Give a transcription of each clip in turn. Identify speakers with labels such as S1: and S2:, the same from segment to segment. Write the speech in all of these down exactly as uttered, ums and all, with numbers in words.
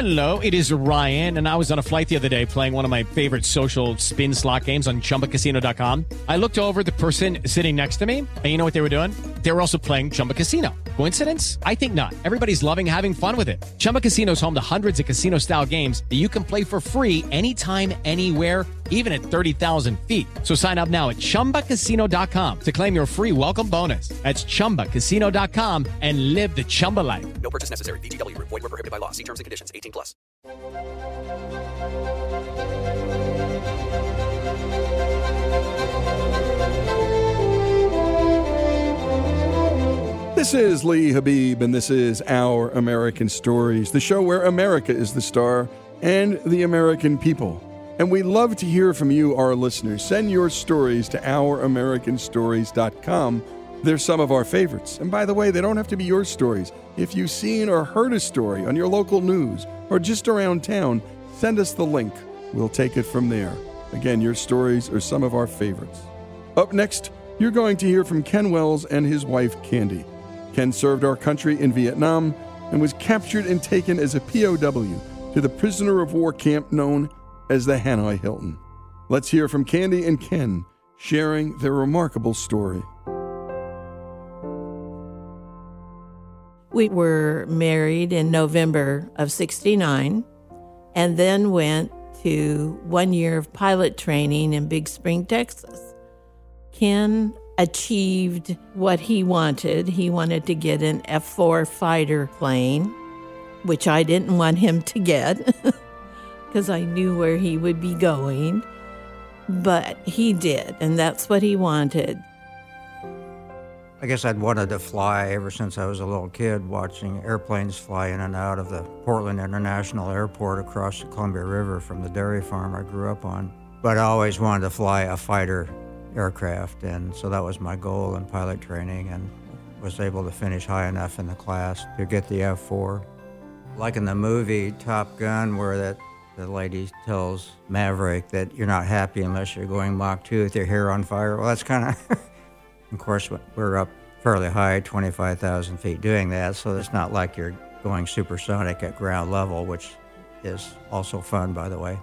S1: Hello, it is Ryan, and I was on a flight the other day playing one of my favorite social spin slot games on Chumba Casino dot com. I looked over at the person sitting next to me, and you know what they were doing? They were also playing Chumba Casino. Coincidence? I think not. Everybody's loving having fun with it. Chumba Casino is home to hundreds of casino-style games that you can play for free anytime, anywhere, even at thirty thousand feet. So sign up now at Chumba Casino dot com to claim your free welcome bonus. That's Chumba Casino dot com and live the Chumba life.
S2: No purchase necessary. V G W. Void where prohibited by law. See terms and conditions. eighteen plus.
S3: This is Lee Habib, and this is Our American Stories, the show where America is the star and the American people. And we love to hear from you, our listeners. Send your stories to our american stories dot com. They're some of our favorites. And by the way, they don't have to be your stories. If you've seen or heard a story on your local news or just around town, send us the link. We'll take it from there. Again, your stories are some of our favorites. Up next, you're going to hear from Ken Wells and his wife, Candy. Ken served our country in Vietnam and was captured and taken as a P O W to the prisoner of war camp known as the Hanoi Hilton. Let's hear from Candy and Ken sharing their remarkable story.
S4: We were married in November of sixty-nine and then went to one year of pilot training in Big Spring, Texas. Ken achieved what he wanted. He wanted to get an F four fighter plane, which I didn't want him to get because I knew where he would be going. But he did, and that's what he wanted.
S5: I guess I'd wanted to fly ever since I was a little kid, watching airplanes fly in and out of the Portland International Airport across the Columbia River from the dairy farm I grew up on. But I always wanted to fly a fighter aircraft, and so that was my goal in pilot training, and was able to finish high enough in the class to get the F four. Like in the movie Top Gun, where that the lady tells Maverick that you're not happy unless you're going Mach two with your hair on fire. Well, that's kind of... Of course, we're up fairly high, twenty-five thousand feet doing that, so it's not like you're going supersonic at ground level, which is also fun, by the way.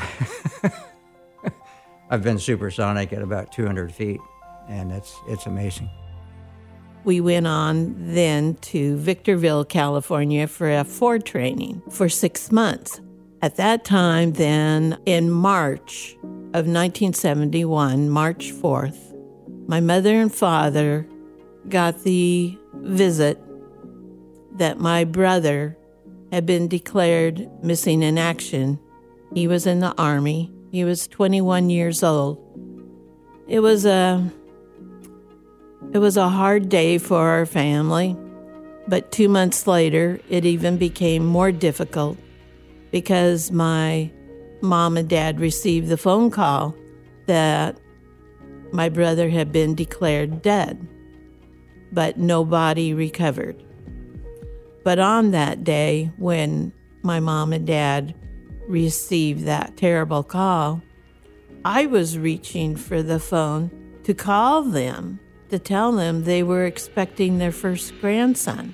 S5: I've been supersonic at about two hundred feet, and it's it's amazing.
S4: We went on then to Victorville, California for F four training for six months. At that time, then, in March of nineteen seventy-one, March fourth, my mother and father got the visit that my brother had been declared missing in action. He was in the Army. He was twenty-one years old. It was a, it was a hard day for our family, but two months later, it even became more difficult because my mom and dad received the phone call that my brother had been declared dead, but nobody recovered. But on that day, when my mom and dad received that terrible call, I was reaching for the phone to call them, to tell them they were expecting their first grandson.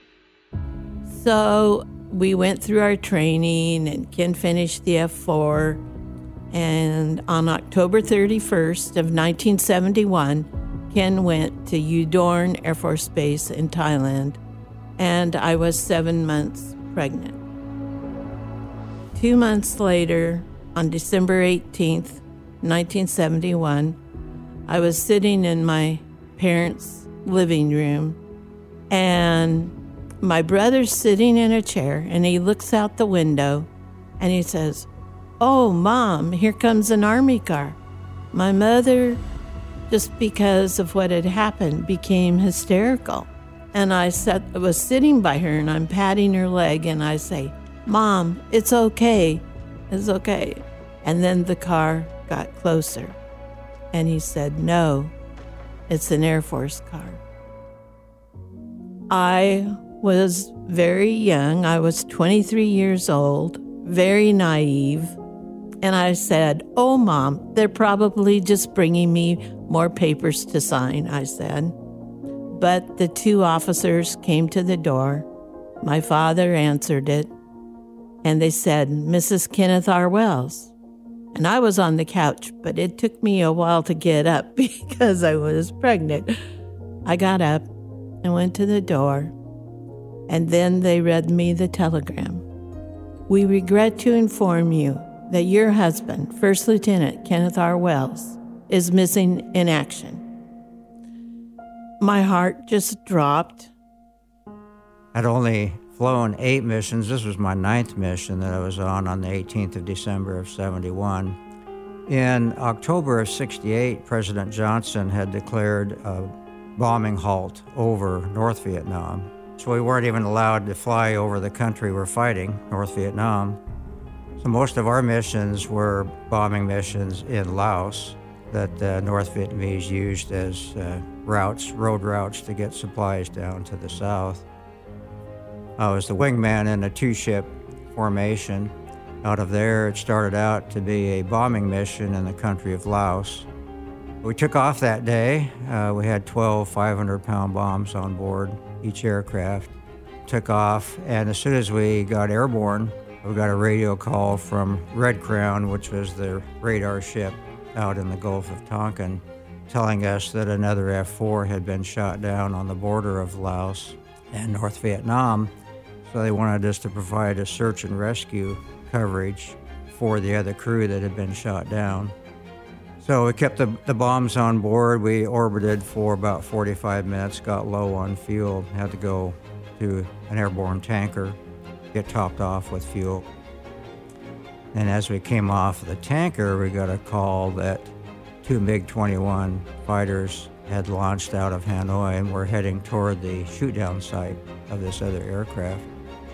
S4: So we went through our training, and Ken finished the F four. And on October thirty-first of nineteen seventy-one, Ken went to Udorn Air Force Base in Thailand, and I was seven months pregnant. Two months later, on December eighteenth, nineteen seventy-one, I was sitting in my parents' living room, and my brother's sitting in a chair, and he looks out the window, and he says, "Oh, Mom, here comes an Army car." My mother, just because of what had happened, became hysterical. And I sat, was sitting by her, and I'm patting her leg, and I say, "Mom, it's okay. It's okay." And then the car got closer. And he said, "No, it's an Air Force car." I was very young. I was twenty-three years old, very naive. And I said, "Oh, Mom, they're probably just bringing me more papers to sign," I said. But the two officers came to the door. My father answered it. and they said, Missus Kenneth R. Wells. And I was on the couch, but it took me a while to get up because I was pregnant. I got up and went to the door, and then they read me the telegram. We regret to inform you that your husband, First Lieutenant Kenneth R. Wells, is missing in action. My heart just dropped.
S5: I'd only flown eight missions. This was my ninth mission that I was on on the eighteenth of December of seventy-one. In October of sixty-eight, President Johnson had declared a bombing halt over North Vietnam. So we weren't even allowed to fly over the country we're fighting, North Vietnam. So most of our missions were bombing missions in Laos that the North Vietnamese used as uh, routes, road routes to get supplies down to the south. I was the wingman in a two-ship formation. Out of there, it started out to be a bombing mission in the country of Laos. We took off that day. Uh, we had twelve five hundred pound bombs on board each aircraft. Took off, and as soon as we got airborne, we got a radio call from Red Crown, which was the radar ship out in the Gulf of Tonkin, telling us that another F four had been shot down on the border of Laos and North Vietnam. So they wanted us to provide a search and rescue coverage for the other crew that had been shot down. So we kept the, the bombs on board. We orbited for about forty-five minutes, got low on fuel, had to go to an airborne tanker, get topped off with fuel. And as we came off the tanker, we got a call that two MiG twenty-one fighters had launched out of Hanoi and were heading toward the shoot-down site of this other aircraft.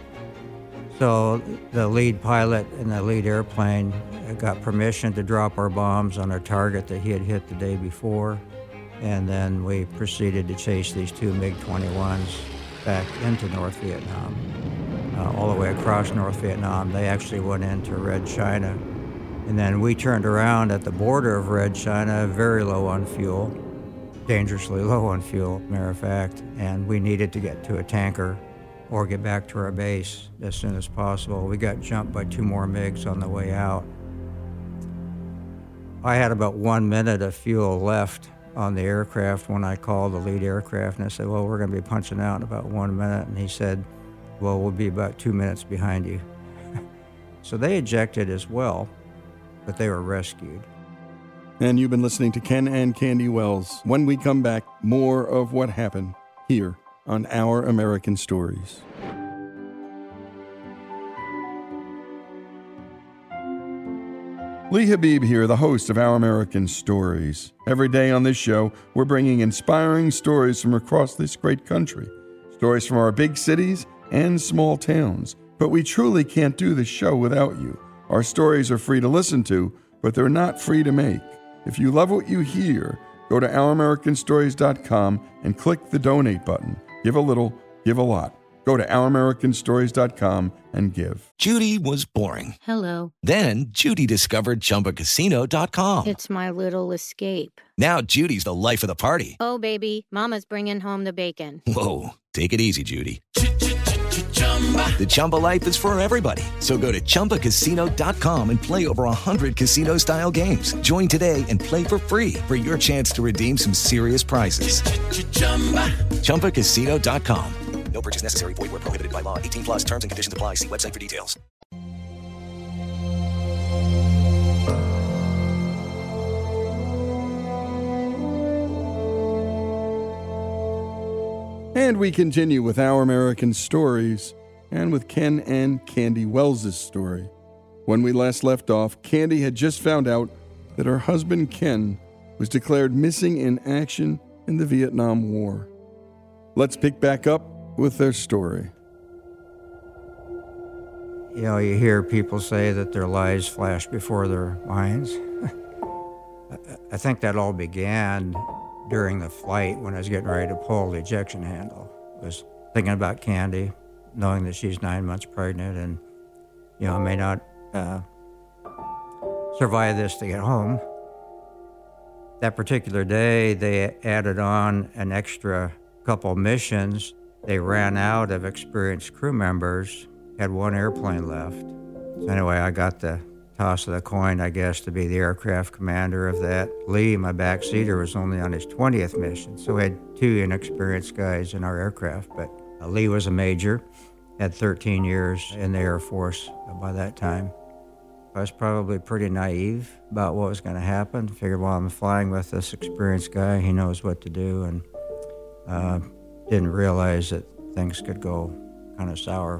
S5: So the lead pilot in the lead airplane got permission to drop our bombs on a target that he had hit the day before, and then we proceeded to chase these two MiG twenty-ones back into North Vietnam, uh, all the way across North Vietnam. They actually went into Red China, and then we turned around at the border of Red China, very low on fuel, dangerously low on fuel, matter of fact, and we needed to get to a tanker or get back to our base as soon as possible. We got jumped by two more MiGs on the way out. I had about one minute of fuel left on the aircraft when I called the lead aircraft, and I said, well, we're gonna be punching out in about one minute. And he said, well, we'll be about two minutes behind you. So they ejected as well, but they were rescued.
S3: And you've been listening to Ken and Candy Wells. When we come back, more of what happened here on Our American Stories. Lee Habib here, the host of Our American Stories. Every day on this show, we're bringing inspiring stories from across this great country. Stories from our big cities and small towns. But we truly can't do this show without you. Our stories are free to listen to, but they're not free to make. If you love what you hear, go to our american stories dot com and click the donate button. Give a little, give a lot. Go to our american stories dot com and give.
S6: Judy was boring.
S7: Hello.
S6: Then Judy discovered Chumba Casino dot com.
S7: It's my little escape.
S6: Now Judy's the life of the party.
S7: Oh, baby, mama's bringing home the bacon.
S6: Whoa, take it easy, Judy. The Chumba life is for everybody. So go to chumba casino dot com and play over one hundred casino-style games. Join today and play for free for your chance to redeem some serious prizes. chumba casino dot com.
S2: No purchase necessary. Void where prohibited by law. eighteen plus terms and conditions apply. See website for details.
S3: And we continue with Our American Stories and with Ken and Candy Wells' story. When we last left off, Candy had just found out that her husband Ken was declared missing in action in the Vietnam War. Let's pick back up with their story.
S5: You know, you hear people say that their lives flash before their minds. I think that all began during the flight when I was getting ready to pull the ejection handle. I was thinking about Candy, knowing that she's nine months pregnant and, you know, may not uh, survive this to get home. That particular day, they added on an extra couple missions. They ran out of experienced crew members, had one airplane left. So anyway, I got the toss of the coin, I guess, to be the aircraft commander of that. Lee, my backseater, was only on his twentieth mission, so we had two inexperienced guys in our aircraft. But uh, Lee was a major, had thirteen years in the Air Force by that time. I was probably pretty naive about what was going to happen. Figured, well, I'm flying with this experienced guy, he knows what to do, and uh, didn't realize that things could go kind of sour.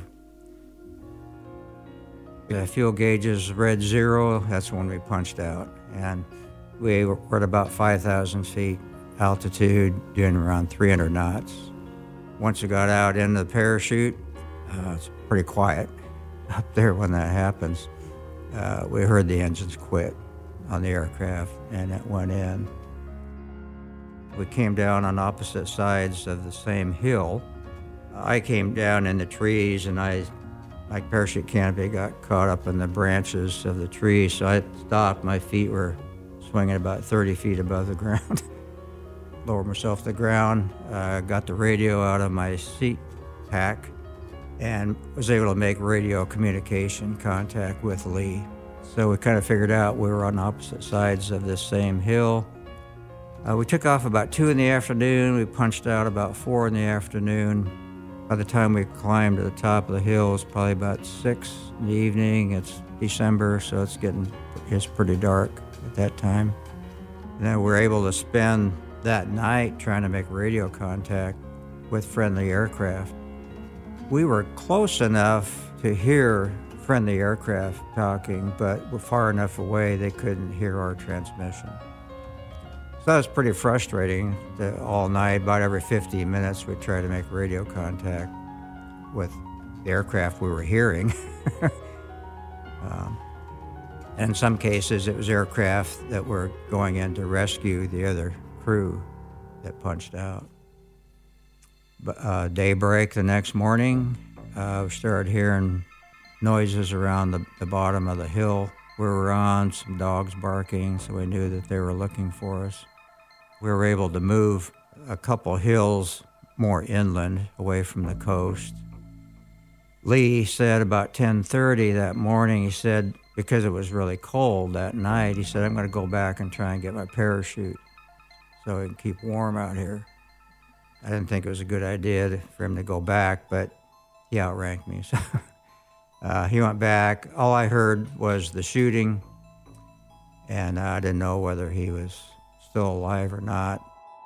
S5: The fuel gauges read zero, that's when we punched out. And we were at about five thousand feet altitude, doing around three hundred knots. Once we got out into the parachute, uh, it's pretty quiet up there when that happens. Uh, we heard the engines quit on the aircraft, and it went in. We came down on opposite sides of the same hill. I came down in the trees, and I, my parachute canopy got caught up in the branches of the trees, so I stopped. My feet were swinging about thirty feet above the ground. Lowered myself to the ground, uh, got the radio out of my seat pack, and was able to make radio communication contact with Lee. So we kind of figured out we were on opposite sides of this same hill. Uh, we took off about two in the afternoon. We punched out about four in the afternoon. By the time we climbed to the top of the hill, it's probably about six in the evening. It's December, so it's getting it's pretty dark at that time. And then we were able to spend that night trying to make radio contact with friendly aircraft. We were close enough to hear friendly aircraft talking, but we're far enough away they couldn't hear our transmission. So that was pretty frustrating. That all night, about every fifteen minutes, we'd try to make radio contact with the aircraft we were hearing. um, and in some cases, it was aircraft that were going in to rescue the other crew that punched out. But, uh, daybreak the next morning, uh, we started hearing noises around the, the bottom of the hill we were on, some dogs barking, so we knew that they were looking for us. We were able to move a couple hills more inland, away from the coast. Lee said about ten thirty that morning, he said, because it was really cold that night, he said, I'm going to go back and try and get my parachute so I can keep warm out here. I didn't think it was a good idea to, for him to go back, but he outranked me. So uh, he went back. All I heard was the shooting, and I didn't know whether he was still alive or not.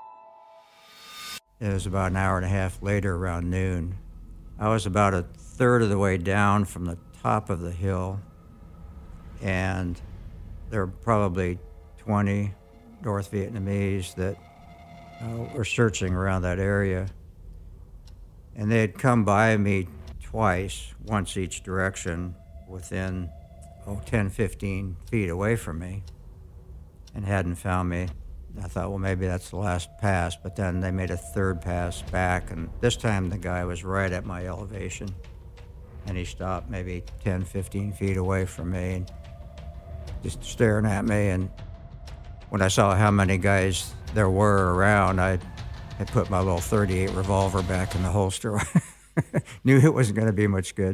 S5: It was about an hour and a half later, around noon. I was about a third of the way down from the top of the hill, and there were probably twenty North Vietnamese that uh, were searching around that area. And they had come by me twice, once each direction, within oh, ten, fifteen feet away from me, and hadn't found me. I thought, well, maybe that's the last pass, but then they made a third pass back, and this time the guy was right at my elevation, and he stopped maybe ten, fifteen feet away from me, and just staring at me. And when I saw how many guys there were around, I had put my little thirty-eight revolver back in the holster. Knew it wasn't going to be much good.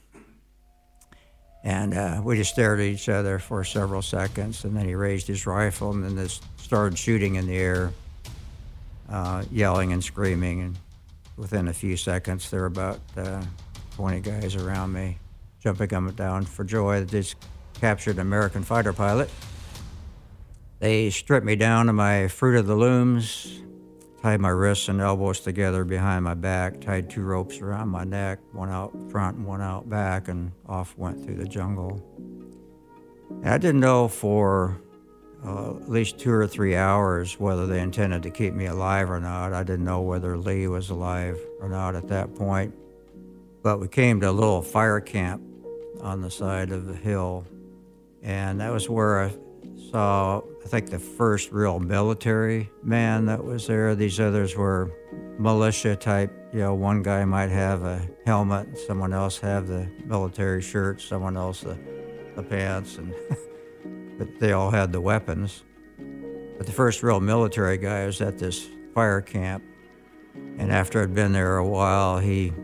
S5: And uh, we just stared at each other for several seconds, and then he raised his rifle and then just started shooting in the air, uh, yelling and screaming. And within a few seconds, there were about uh, twenty guys around me, jumping up and down for joy that just captured an American fighter pilot. They stripped me down to my Fruit of the Looms, tied my wrists and elbows together behind my back, tied two ropes around my neck, one out front and one out back, and off went through the jungle. And I didn't know for uh, at least two or three hours whether they intended to keep me alive or not. I didn't know whether Lee was alive or not at that point. But we came to a little fire camp on the side of the hill, and that was where I saw, I think, the first real military man that was there. These others were militia type. You know, one guy might have a helmet, someone else have the military shirt, someone else the, the pants, and but they all had the weapons. But the first real military guy was at this fire camp, and after I'd been there a while, he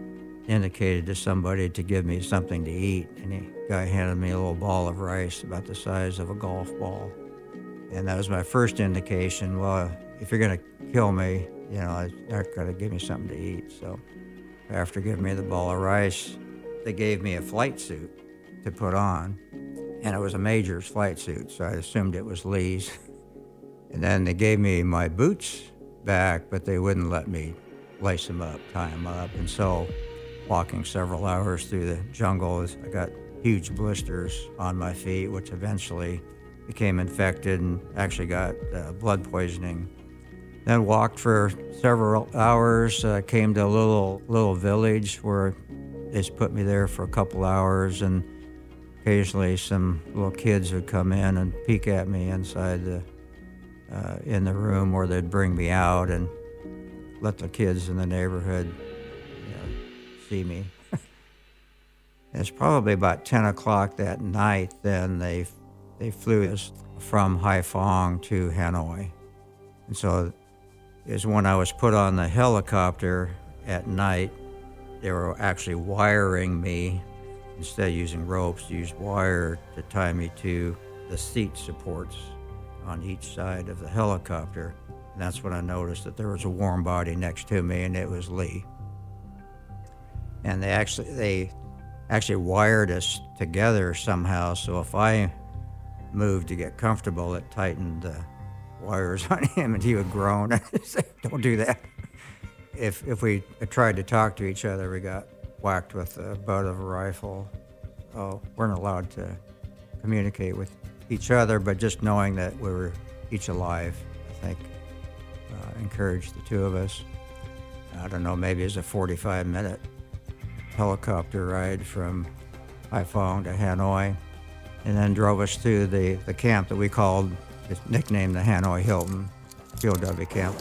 S5: indicated to somebody to give me something to eat, and the guy handed me a little ball of rice about the size of a golf ball. And that was my first indication, well, if you're going to kill me, you know, you're not going to give me something to eat. So after giving me the ball of rice, they gave me a flight suit to put on, and it was a major's flight suit, so I assumed it was Lee's. And then they gave me my boots back, but they wouldn't let me lace them up, tie them up. And so walking several hours through the jungle, I got huge blisters on my feet, which eventually became infected and actually got uh, blood poisoning. Then walked for several hours, uh, came to a little little village where they just put me there for a couple hours, and occasionally some little kids would come in and peek at me inside the uh, in the room, or they'd bring me out and let the kids in the neighborhood, you know, see me. It's probably about ten o'clock that night. Then they they flew us from Haiphong to Hanoi, and so is when I was put on the helicopter at night. They were actually wiring me, instead of using ropes, used wire to tie me to the seat supports on each side of the helicopter. And that's when I noticed that there was a warm body next to me, and it was Lee. And they actually they actually wired us together somehow, so if I moved to get comfortable, it tightened the wires on him, and he would groan and say, "Don't do that." If if we tried to talk to each other, we got whacked with the butt of a rifle. Oh, weren't allowed to communicate with each other, but just knowing that we were each alive, I think, uh, encouraged the two of us. I don't know, maybe it was a forty-five minute helicopter ride from Haiphong to Hanoi, and then drove us to the, the camp that we called, it's nicknamed the Hanoi Hilton P O W camp.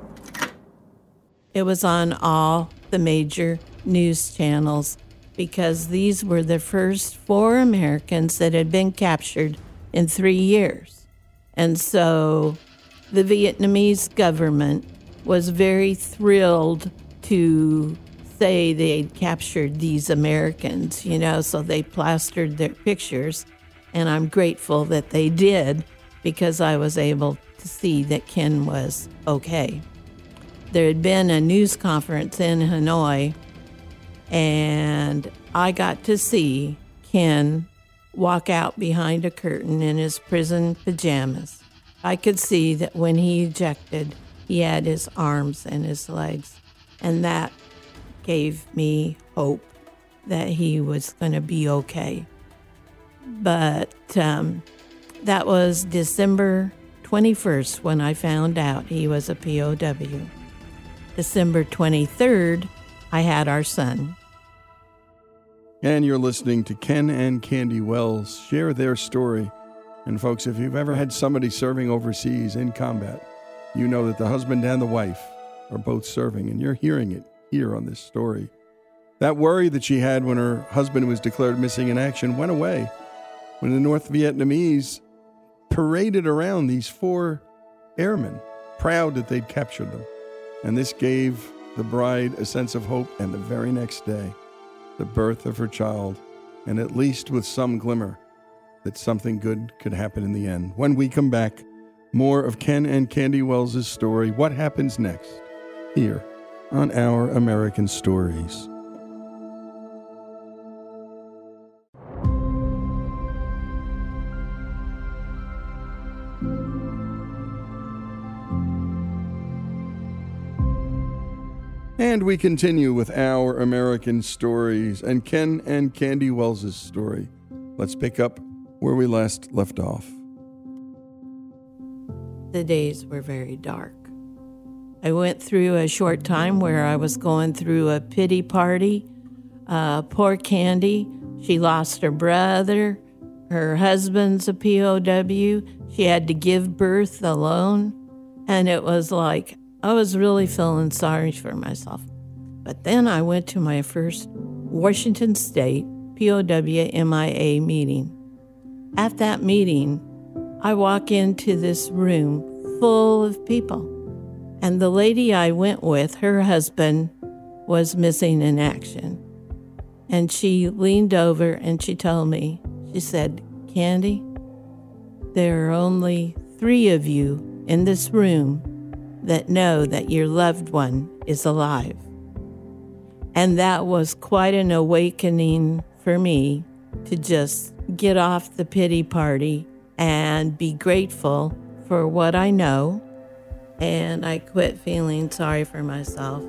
S4: It was on all the major news channels because these were the first four Americans that had been captured in three years. And so the Vietnamese government was very thrilled to say they'd captured these Americans, you know, so they plastered their pictures. And I'm grateful that they did, because I was able to see that Ken was okay. There had been a news conference in Hanoi, and I got to see Ken walk out behind a curtain in his prison pajamas. I could see that when he ejected, he had his arms and his legs, and that gave me hope that he was going to be okay. But um, that was December twenty-first when I found out he was a P O W. December twenty-third, I had our son.
S3: And you're listening to Ken and Candy Wells share their story. And folks, if you've ever had somebody serving overseas in combat, you know that the husband and the wife are both serving, and you're hearing it here on this story. That worry that she had when her husband was declared missing in action went away when the North Vietnamese paraded around these four airmen, proud that they'd captured them. And this gave the bride a sense of hope, and the very next day, the birth of her child, and at least with some glimmer that something good could happen in the end. When we come back, more of Ken and Candy Wells' story. What happens next? Here on Our American Stories. And we continue with Our American Stories and Ken and Candy Wells' story. Let's pick up where we last left off.
S4: The days were very dark. I went through a short time where I was going through a pity party. Uh, poor Candy, she lost her brother. Her husband's a P O W. She had to give birth alone. And it was like, I was really feeling sorry for myself. But then I went to my first Washington State P O W M I A meeting. At that meeting, I walk into this room full of people. And the lady I went with, her husband was missing in action. And she leaned over and she told me, she said, Candy, there are only three of you in this room that know that your loved one is alive. And that was quite an awakening for me to just get off the pity party and be grateful for what I know. And I quit feeling sorry for myself.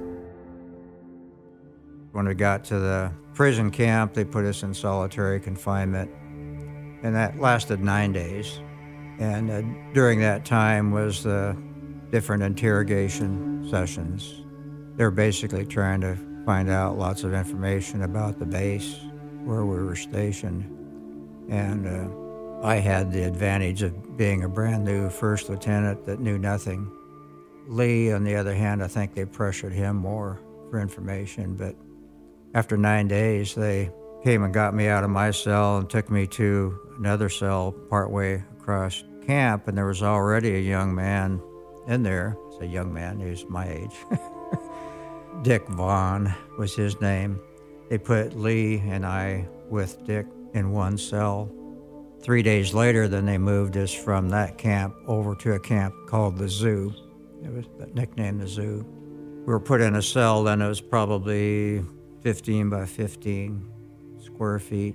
S5: When we got to the prison camp, they put us in solitary confinement, and that lasted nine days. And uh, during that time was the different interrogation sessions. They were basically trying to find out lots of information about the base, where we were stationed. And uh, I had the advantage of being a brand new first lieutenant that knew nothing. Lee, on the other hand, I think they pressured him more for information, but after nine days, they came and got me out of my cell and took me to another cell partway across camp, and there was already a young man in there. It's a young man, he was my age. Dick Vaughn was his name. They put Lee and I with Dick in one cell. Three days later, then they moved us from that camp over to a camp called the Zoo. It was nicknamed the Zoo. We were put in a cell, then it was probably fifteen by fifteen square feet.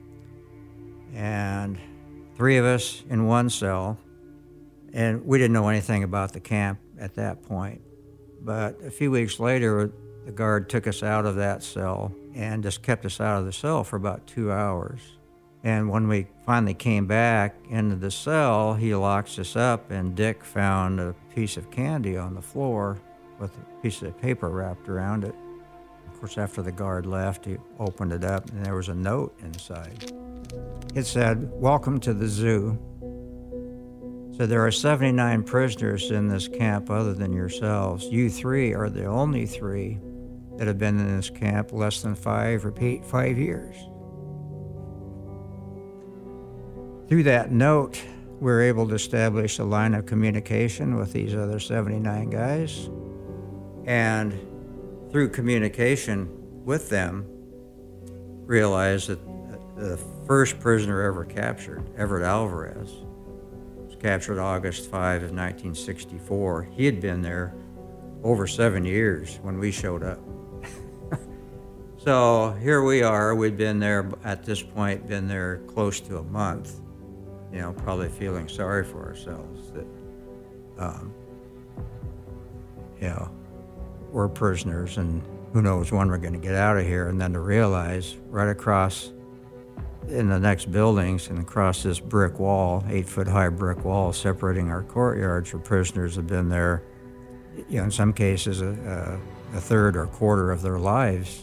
S5: And three of us in one cell. And we didn't know anything about the camp at that point. But a few weeks later, the guard took us out of that cell and just kept us out of the cell for about two hours. And when we finally came back into the cell, he locks us up, and Dick found a piece of candy on the floor with a piece of paper wrapped around it. Of course, after the guard left, he opened it up, and there was a note inside. It said, "Welcome to the Zoo." So there are seventy-nine prisoners in this camp other than yourselves. You three are the only three that have been in this camp less than five, repeat, five years. Through that note, we were able to establish a line of communication with these other seventy-nine guys. And through communication with them, realized that the first prisoner ever captured, Everett Alvarez, was captured August fifth of nineteen sixty-four. He had been there over seven years when we showed up. So here we are. We'd been there, at this point, been there close to a month, you know, probably feeling sorry for ourselves that, um, you know, we're prisoners and who knows when we're going to get out of here. And then to realize right across in the next buildings and across this brick wall, eight foot high brick wall separating our courtyards where prisoners have been there, you know, in some cases a, a, a third or quarter of their lives.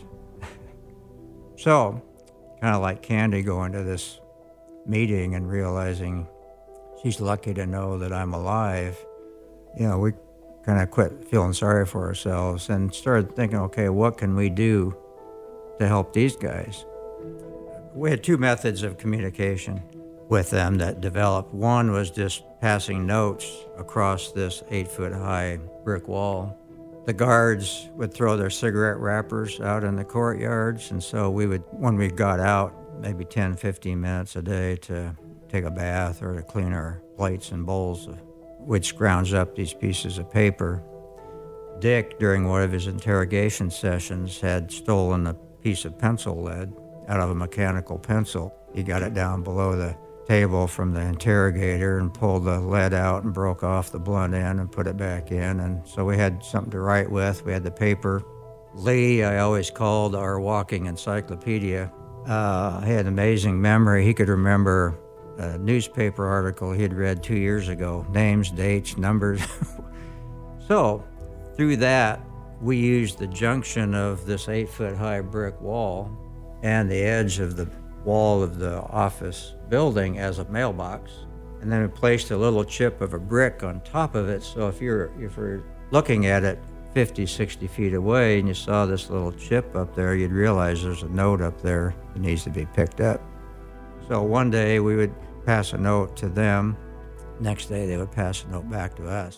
S5: So, kind of like Candy going to this meeting and realizing she's lucky to know that I'm alive, you know, we kind of quit feeling sorry for ourselves and started thinking, okay, what can we do to help these guys? We had two methods of communication with them that developed. One was just passing notes across this eight foot high brick wall. The guards would throw their cigarette wrappers out in the courtyards, and so we would, when we got out, maybe ten, fifteen minutes a day to take a bath or to clean our plates and bowls, we'd scrounge up these pieces of paper. Dick, during one of his interrogation sessions, had stolen a piece of pencil lead out of a mechanical pencil. He got it down below the table from the interrogator and pulled the lead out and broke off the blunt end and put it back in. And so we had something to write with. We had the paper. Lee, I always called our walking encyclopedia. Uh, he had an amazing memory. He could remember a newspaper article he had read two years ago, names, dates, numbers. So through that, we used the junction of this eight foot high brick wall and the edge of the wall of the office building as a mailbox. And then we placed a little chip of a brick on top of it. So if you're, if you're looking at it fifty, sixty feet away and you saw this little chip up there, you'd realize there's a note up there that needs to be picked up. So one day we would pass a note to them. Next day they would pass a note back to us.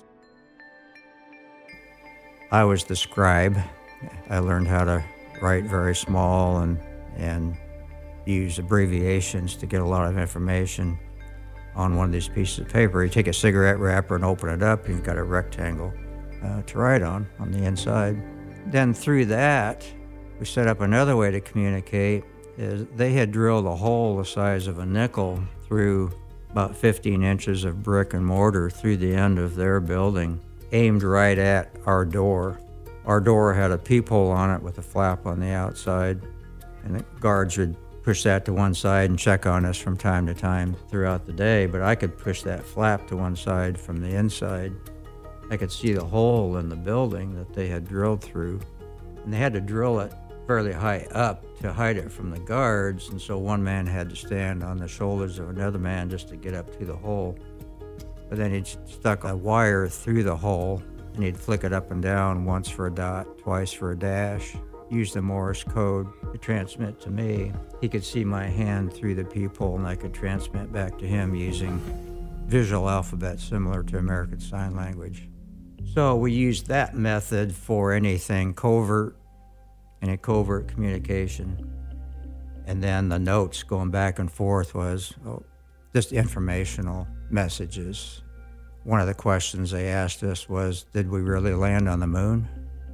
S5: I was the scribe. I learned how to write very small and and use abbreviations to get a lot of information on one of these pieces of paper. You take a cigarette wrapper and open it up, you've got a rectangle uh, to write on, on the inside. Then through that, we set up another way to communicate. Is they had drilled a hole the size of a nickel through about fifteen inches of brick and mortar through the end of their building, aimed right at our door. Our door had a peephole on it with a flap on the outside, and the guards would push that to one side and check on us from time to time throughout the day, but I could push that flap to one side from the inside. I could see the hole in the building that they had drilled through, and they had to drill it fairly high up to hide it from the guards, and so one man had to stand on the shoulders of another man just to get up to the hole. But then he'd stuck a wire through the hole, and he'd flick it up and down, once for a dot, twice for a dash, use the Morse code to transmit to me. He could see my hand through the peephole, and I could transmit back to him using visual alphabet similar to American Sign Language. So we used that method for anything covert, any covert communication. And then the notes going back and forth was oh, just informational messages. One of the questions they asked us was, did we really land on the moon?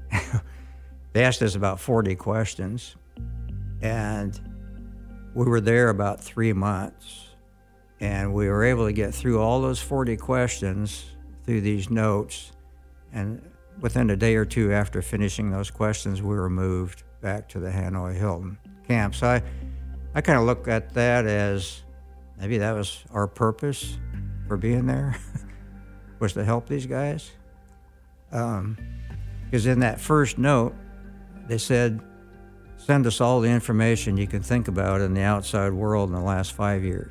S5: They asked us about forty questions, and we were there about three months, and we were able to get through all those forty questions through these notes, and within a day or two after finishing those questions, we were moved back to the Hanoi Hilton camp. So I, I kind of look at that as maybe that was our purpose for being there, was to help these guys. Um, because in that first note, they said, send us all the information you can think about in the outside world in the last five years.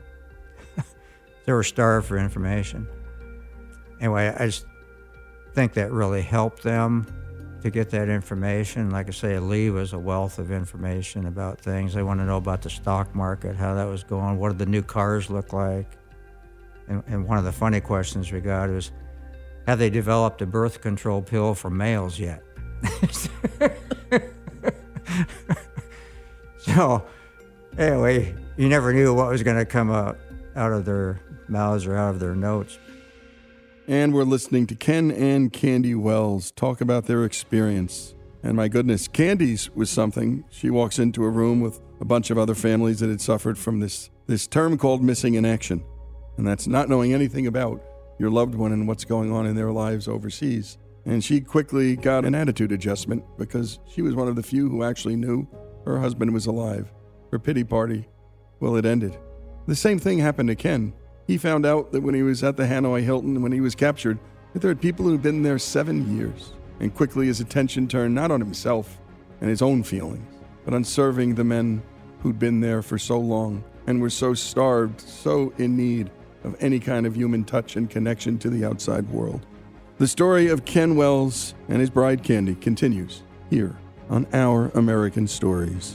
S5: They were starved for information. Anyway, I just think that really helped them to get that information. Like I say, Lee was a wealth of information about things. They want to know about the stock market, how that was going, what did the new cars look like. And, and one of the funny questions we got was, have they developed a birth control pill for males yet? So, anyway, you never knew what was going to come out, out of their mouths or out of their notes.
S3: And we're listening to Ken and Candy Wells talk about their experience. And my goodness, Candy's was something. She walks into a room with a bunch of other families that had suffered from this, this term called missing in action. And that's not knowing anything about your loved one and what's going on in their lives overseas. And she quickly got an attitude adjustment because she was one of the few who actually knew her husband was alive. Her pity party, well, it ended. The same thing happened to Ken. He found out that when he was at the Hanoi Hilton, when he was captured, that there had people who had been there seven years. And quickly his attention turned not on himself and his own feelings, but on serving the men who'd been there for so long and were so starved, so in need of any kind of human touch and connection to the outside world. The story of Ken Wells and his bride Candy continues here on Our American Stories.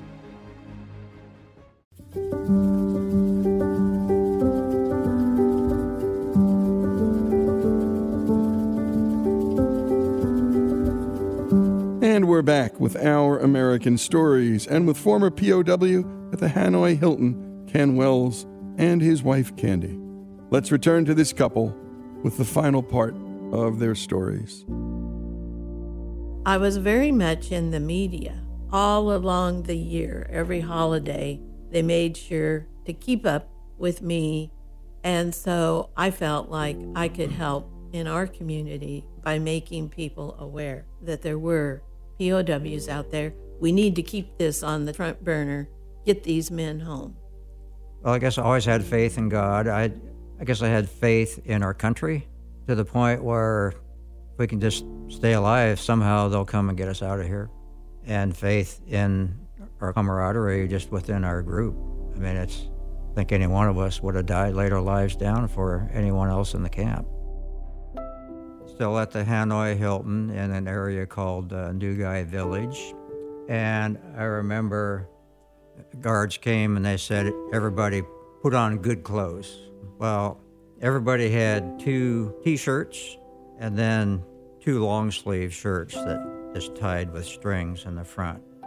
S3: And we're back with Our American Stories and with former P O W at the Hanoi Hilton, Ken Wells, and his wife Candy. Let's return to this couple with the final part of their stories.
S4: I was very much in the media all along the year. Every holiday, they made sure to keep up with me. And so I felt like I could help in our community by making people aware that there were P O Ws out there. We need to keep this on the front burner, get these men home.
S5: Well, I guess I always had faith in God. I, I guess I had faith in our country, to the point where if we can just stay alive, somehow they'll come and get us out of here. And faith in our camaraderie just within our group. I mean, it's, I think any one of us would have died, laid our lives down for anyone else in the camp. Still at the Hanoi Hilton in an area called uh, Nugai Village. And I remember guards came and they said, everybody put on good clothes. Well, everybody had two T-shirts and then two long sleeve shirts that is tied with strings in the front.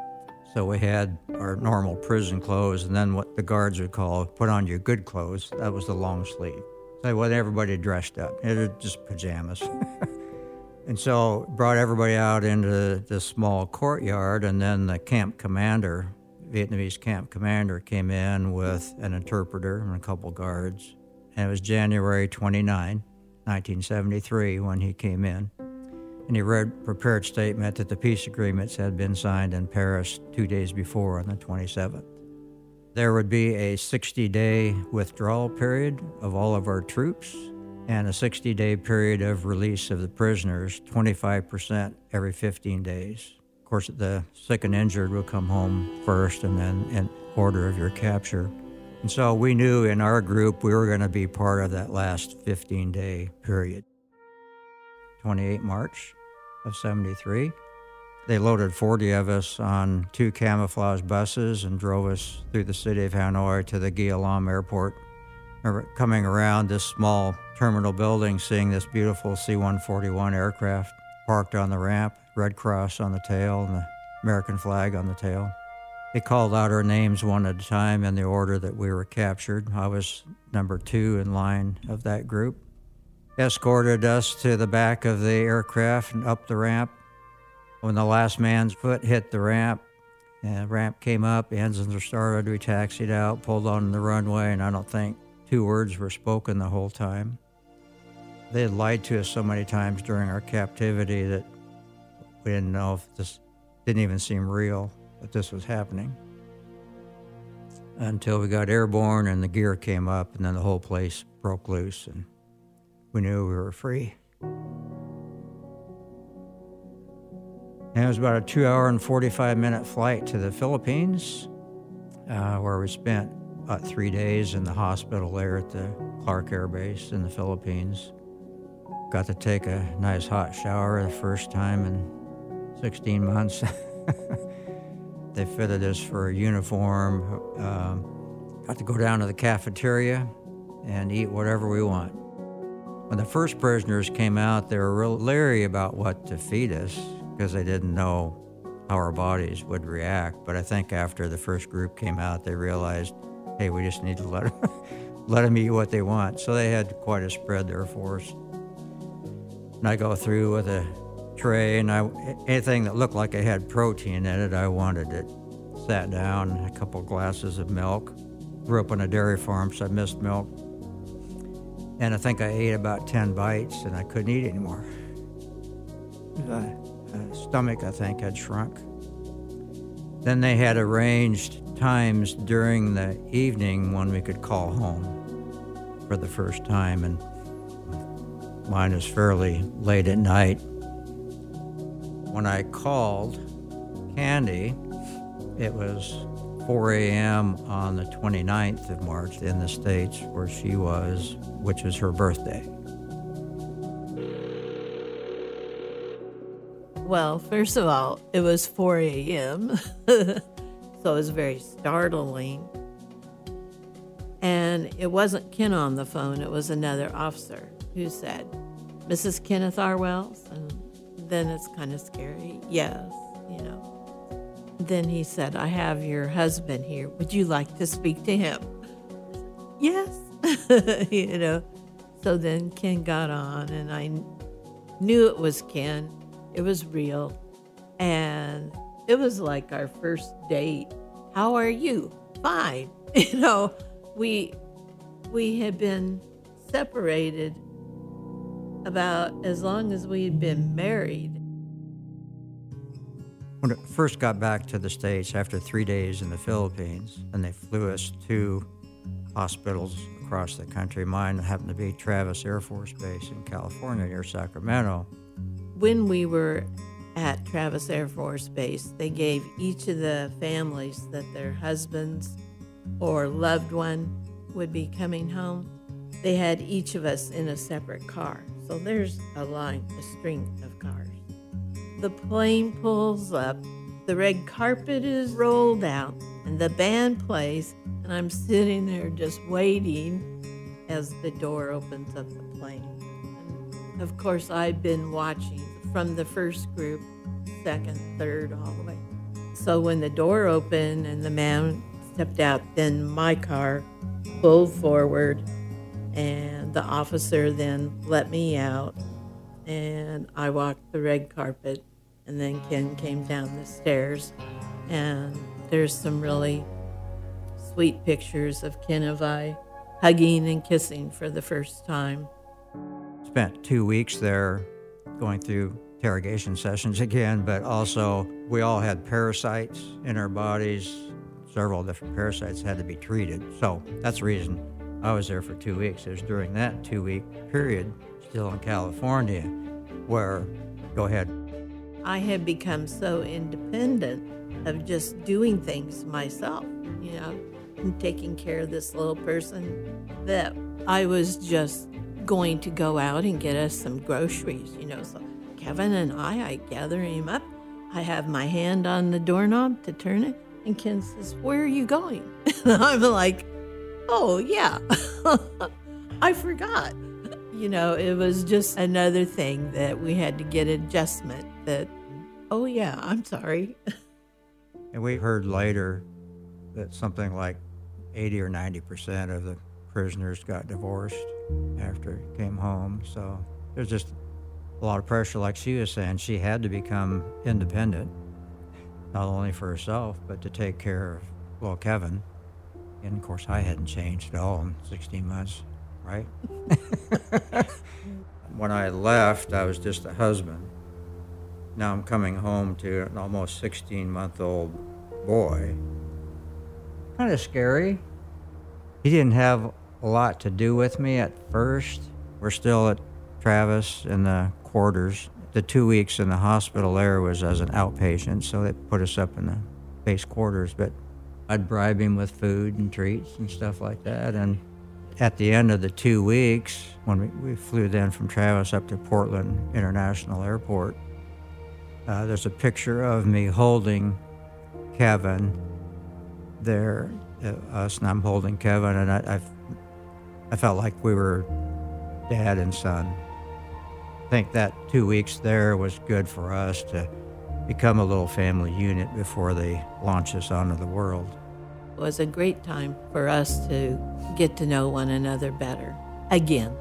S5: So we had our normal prison clothes, and then what the guards would call, put on your good clothes. That was the long sleeve. So I want everybody dressed up. It was just pajamas. And so brought everybody out into this small courtyard, and then the camp commander, Vietnamese camp commander, came in with an interpreter and a couple guards. And it was January twenty-ninth, nineteen seventy-three, when he came in. And he read a prepared statement that the peace agreements had been signed in Paris two days before on the twenty-seventh. There would be a sixty-day withdrawal period of all of our troops and a sixty-day period of release of the prisoners, twenty-five percent every fifteen days. Of course, the sick and injured would come home first and then in order of your capture. And so we knew in our group we were going to be part of that last fifteen-day period. twenty-eighth of March of seventy-three, they loaded forty of us on two camouflage buses and drove us through the city of Hanoi to the Gia Lam Airport. I remember coming around this small terminal building, seeing this beautiful C one forty-one aircraft parked on the ramp, Red Cross on the tail and the American flag on the tail. They called out our names one at a time in the order that we were captured. I was number two in line of that group. Escorted us to the back of the aircraft and up the ramp. When the last man's foot hit the ramp, the ramp came up, the engines were started, we taxied out, pulled on the runway, and I don't think two words were spoken the whole time. They had lied to us so many times during our captivity that we didn't know if this didn't even seem real, that this was happening. Until we got airborne and the gear came up, and then the whole place broke loose, and we knew we were free. And it was about a two hour and forty-five minute flight to the Philippines, uh, where we spent about three days in the hospital there at the Clark Air Base in the Philippines. Got to take a nice hot shower the first time in sixteen months. They fitted us for a uniform. Um, got to go down to the cafeteria and eat whatever we want. When the first prisoners came out, they were real leery about what to feed us because they didn't know how our bodies would react. But I think after the first group came out, they realized, hey, we just need to let them, let them eat what they want. So they had quite a spread there for us. And I go through with a tray, and I, anything that looked like it had protein in it, I wanted it. Sat down, a couple glasses of milk. Grew up on a dairy farm, so I missed milk. And I think I ate about ten bites, and I couldn't eat anymore. My uh, stomach, I think, had shrunk. Then they had arranged times during the evening when we could call home for the first time, and mine was fairly late at night. When I called Candy, it was four a.m. on the twenty-ninth of March in the States, where she was, which was her birthday.
S4: Well, first of all, it was four a.m., so it was very startling. And it wasn't Ken on the phone, it was another officer who said, Missus Kenneth R. Wells? And then it's kind of scary. Yes, you know. Then he said, I have your husband here. Would you like to speak to him? Yes. You know. So then Ken got on, and I knew it was Ken. It was real. And it was like our first date. How are you? Fine. You know, we we had been separated about as long as we had been married.
S5: When I first got back to the States after three days in the Philippines, and they flew us to hospitals across the country. Mine happened to be Travis Air Force Base in California near Sacramento.
S4: When we were at Travis Air Force Base, they gave each of the families that their husbands or loved one would be coming home, they had each of us in a separate car. So there's a line, a string of cars. The plane pulls up, the red carpet is rolled out, and the band plays, and I'm sitting there just waiting as the door opens up the plane. And of course, I've been watching from the first group, second, third, all the way. So when the door opened and the man stepped out, then my car pulled forward, and the officer then let me out, and I walked the red carpet, and then Ken came down the stairs, and there's some really sweet pictures of Ken and I hugging and kissing for the first time.
S5: Spent two weeks there going through interrogation sessions again, but also we all had parasites in our bodies. Several different parasites had to be treated. So that's the reason I was there for two weeks. It was during that two-week period, still in California, where, go ahead.
S4: I had become so independent of just doing things myself, you know, and taking care of this little person, that I was just going to go out and get us some groceries, you know. So Kevin and I, I gather him up. I have my hand on the doorknob to turn it, and Ken says, "Where are you going?" And I'm like, "Oh, yeah, I forgot." You know, it was just another thing that we had to get adjustment that, oh, yeah, I'm sorry.
S5: And we heard later that something like eighty or ninety percent of the prisoners got divorced after he came home. So there's just a lot of pressure, like she was saying. She had to become independent, not only for herself, but to take care of, well, Kevin. And of course, I hadn't changed at all in sixteen months, right? When I left, I was just a husband. Now I'm coming home to an almost sixteen-month-old boy. Kind of scary. He didn't have a lot to do with me at first. We're still at Travis in the quarters. The two weeks in the hospital there was as an outpatient, so they put us up in the base quarters. But I'd bribe him with food and treats and stuff like that. And at the end of the two weeks, when we, we flew then from Travis up to Portland International Airport, uh, there's a picture of me holding Kevin there, uh, us, and I'm holding Kevin, and I, I, I felt like we were dad and son. I think that two weeks there was good for us to become a little family unit before they launch us onto the world.
S4: It was a great time for us to get to know one another better again.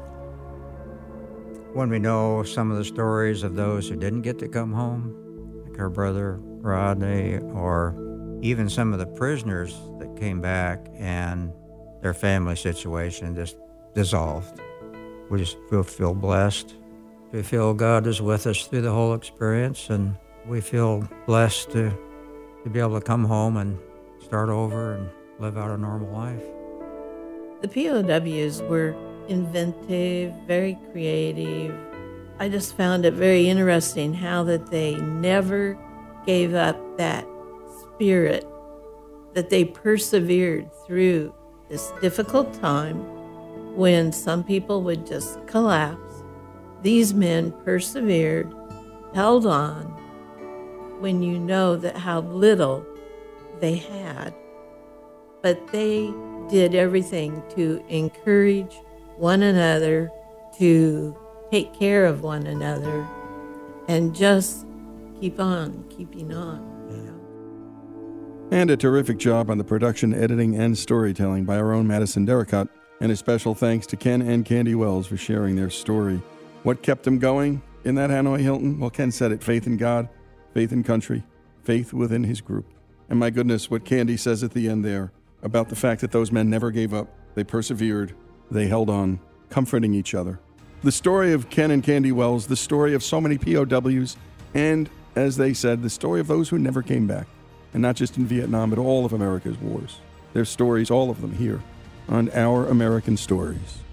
S5: When we know some of the stories of those who didn't get to come home, like our brother Rodney, or even some of the prisoners that came back and their family situation just dissolved, we just feel, feel blessed. We feel God is with us through the whole experience, and we feel blessed to, to be able to come home and start over and live out a normal life.
S4: The P O Ws were inventive, very creative. I just found it very interesting how that they never gave up that spirit, that they persevered through this difficult time when some people would just collapse. These men persevered, held on, when you know that how little they had, but they did everything to encourage one another, to take care of one another, and just keep on keeping on. You know?
S3: And a terrific job on the production, editing, and storytelling by our own Madison Derricott. And a special thanks to Ken and Candy Wells for sharing their story. What kept them going in that Hanoi Hilton? Well, Ken said it, faith in God, faith in country, faith within his group. And my goodness, what Candy says at the end there about the fact that those men never gave up. They persevered. They held on, comforting each other. The story of Ken and Candy Wells, the story of so many P O Ws, and, as they said, the story of those who never came back. And not just in Vietnam, but all of America's wars. Their stories, all of them, here on Our American Stories.